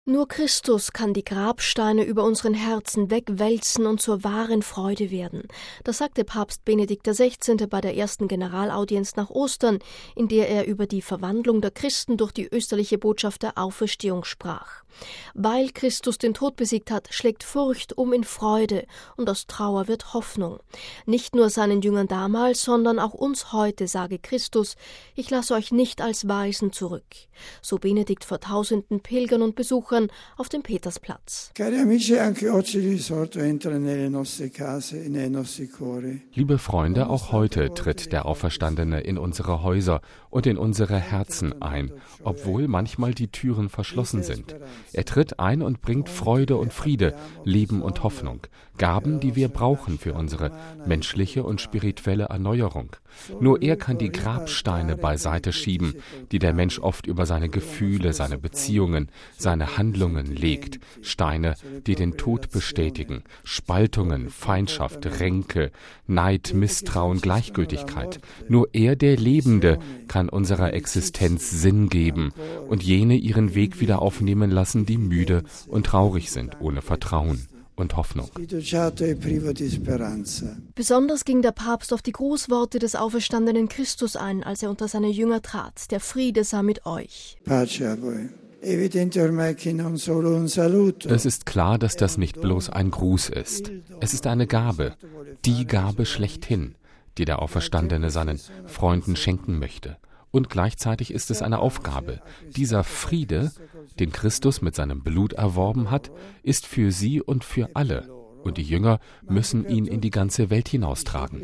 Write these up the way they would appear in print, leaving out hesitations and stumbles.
Nur Christus kann die Grabsteine über unseren Herzen wegwälzen und zur wahren Freude werden. Das sagte Papst Benedikt XVI. Bei der ersten Generalaudienz nach Ostern, in der er über die Verwandlung der Christen durch die österliche Botschaft der Auferstehung sprach. Weil Christus den Tod besiegt hat, schlägt Furcht um in Freude und aus Trauer wird Hoffnung. Nicht nur seinen Jüngern damals, sondern auch uns heute sage Christus: Ich lasse euch nicht als Waisen zurück. So Benedikt vor tausenden Pilgern und Besuchern auf dem Petersplatz. Liebe Freunde, auch heute tritt der Auferstandene in unsere Häuser und in unsere Herzen ein, obwohl manchmal die Türen verschlossen sind. Er tritt ein und bringt Freude und Friede, Leben und Hoffnung, Gaben, die wir brauchen für unsere menschliche und spirituelle Erneuerung. Nur er kann die Grabsteine beiseite schieben, die der Mensch oft über seine Gefühle, seine Beziehungen, seine Handlungen legt. Steine, die den Tod bestätigen, Spaltungen, Feindschaft, Ränke, Neid, Misstrauen, Gleichgültigkeit. Nur er, der Lebende, kann unserer Existenz Sinn geben und jene ihren Weg wieder aufnehmen lassen, die müde und traurig sind, ohne Vertrauen und Hoffnung. Besonders ging der Papst auf die Grußworte des auferstandenen Christus ein, als er unter seine Jünger trat. Der Friede sei mit euch. Es ist klar, dass das nicht bloß ein Gruß ist. Es ist eine Gabe, die Gabe schlechthin, die der Auferstandene seinen Freunden schenken möchte. Und gleichzeitig ist es eine Aufgabe. Dieser Friede, den Christus mit seinem Blut erworben hat, ist für sie und für alle. Und die Jünger müssen ihn in die ganze Welt hinaustragen.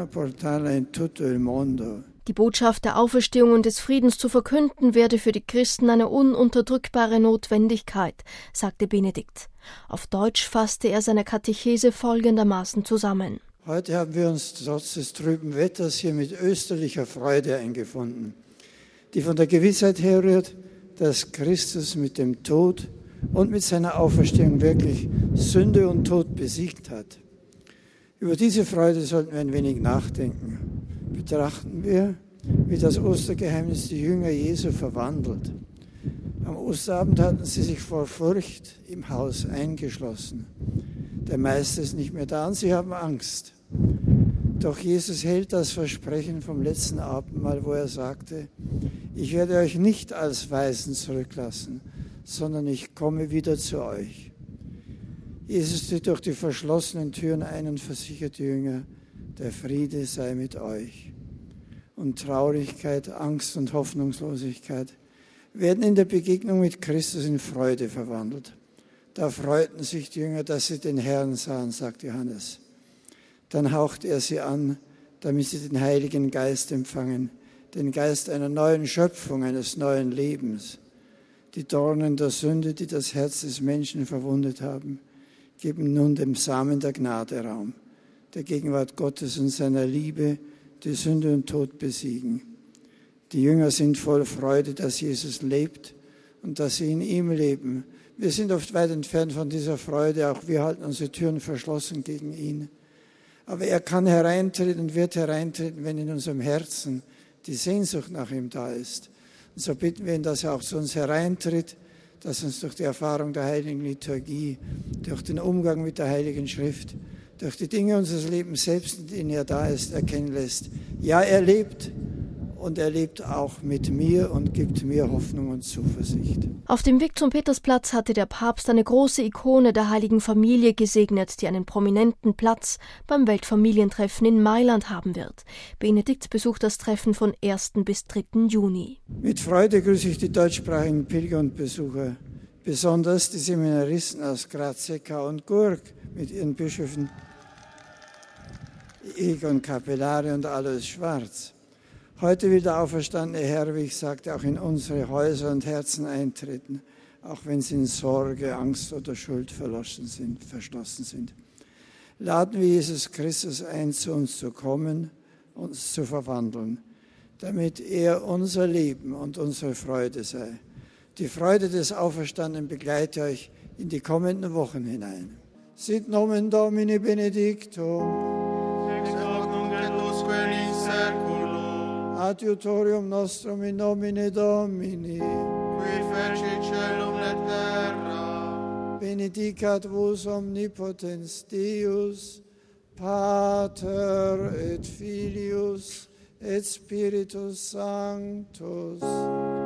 Die Botschaft der Auferstehung und des Friedens zu verkünden, werde für die Christen eine ununterdrückbare Notwendigkeit, sagte Benedikt. Auf Deutsch fasste er seine Katechese folgendermaßen zusammen. Heute haben wir uns trotz des trüben Wetters hier mit österlicher Freude eingefunden, die von der Gewissheit herrührt, dass Christus mit dem Tod und mit seiner Auferstehung wirklich Sünde und Tod besiegt hat. Über diese Freude sollten wir ein wenig nachdenken. Betrachten wir, wie das Ostergeheimnis die Jünger Jesu verwandelt. Am Osterabend hatten sie sich vor Furcht im Haus eingeschlossen. Der Meister ist nicht mehr da und sie haben Angst. Doch Jesus hält das Versprechen vom letzten Abendmahl, wo er sagte: Ich werde euch nicht als Waisen zurücklassen, sondern ich komme wieder zu euch. Jesus tritt durch die verschlossenen Türen ein und versichert die Jünger: Der Friede sei mit euch. Und Traurigkeit, Angst und Hoffnungslosigkeit werden in der Begegnung mit Christus in Freude verwandelt. Da freuten sich die Jünger, dass sie den Herrn sahen, sagt Johannes. Dann haucht er sie an, damit sie den Heiligen Geist empfangen, den Geist einer neuen Schöpfung, eines neuen Lebens. Die Dornen der Sünde, die das Herz des Menschen verwundet haben, geben nun dem Samen der Gnade Raum, der Gegenwart Gottes und seiner Liebe, die Sünde und Tod besiegen. Die Jünger sind voll Freude, dass Jesus lebt und dass sie in ihm leben. Wir sind oft weit entfernt von dieser Freude, auch wir halten unsere Türen verschlossen gegen ihn. Aber er kann hereintreten und wird hereintreten, wenn in unserem Herzen die Sehnsucht nach ihm da ist. Und so bitten wir ihn, dass er auch zu uns hereintritt, dass uns durch die Erfahrung der Heiligen Liturgie, durch den Umgang mit der Heiligen Schrift, durch die Dinge unseres Lebens selbst, in denen er da ist, erkennen lässt. Ja, er lebt. Und er lebt auch mit mir und gibt mir Hoffnung und Zuversicht. Auf dem Weg zum Petersplatz hatte der Papst eine große Ikone der Heiligen Familie gesegnet, die einen prominenten Platz beim Weltfamilientreffen in Mailand haben wird. Benedikt besucht das Treffen von 1. bis 3. Juni. Mit Freude grüße ich die deutschsprachigen Pilger und Besucher, besonders die Seminaristen aus Graz, Seckau und Gurk mit ihren Bischöfen Egon Capellari und Alois Schwarz. Heute will der auferstandene Herr, wie ich sagte, auch in unsere Häuser und Herzen eintreten, auch wenn sie in Sorge, Angst oder Schuld verschlossen sind. Laden wir Jesus Christus ein, zu uns zu kommen, uns zu verwandeln, damit er unser Leben und unsere Freude sei. Die Freude des Auferstandenen begleite euch in die kommenden Wochen hinein. Sit nomen Domini benedictum. Ex hoc nunc et usque in seculum. Adiutorium nostrum in nomine Domini. Qui fecit caelum et terra. benedicat vos omnipotens Deus, Pater et Filius et Spiritus Sanctus.